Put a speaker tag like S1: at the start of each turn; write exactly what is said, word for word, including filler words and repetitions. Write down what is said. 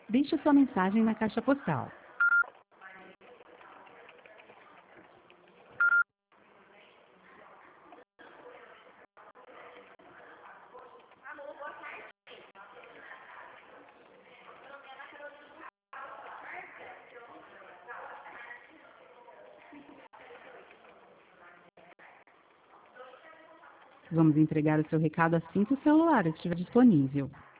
S1: Deixe sua mensagem na caixa postal. Vamos entregar o seu recado assim que o celular estiver disponível.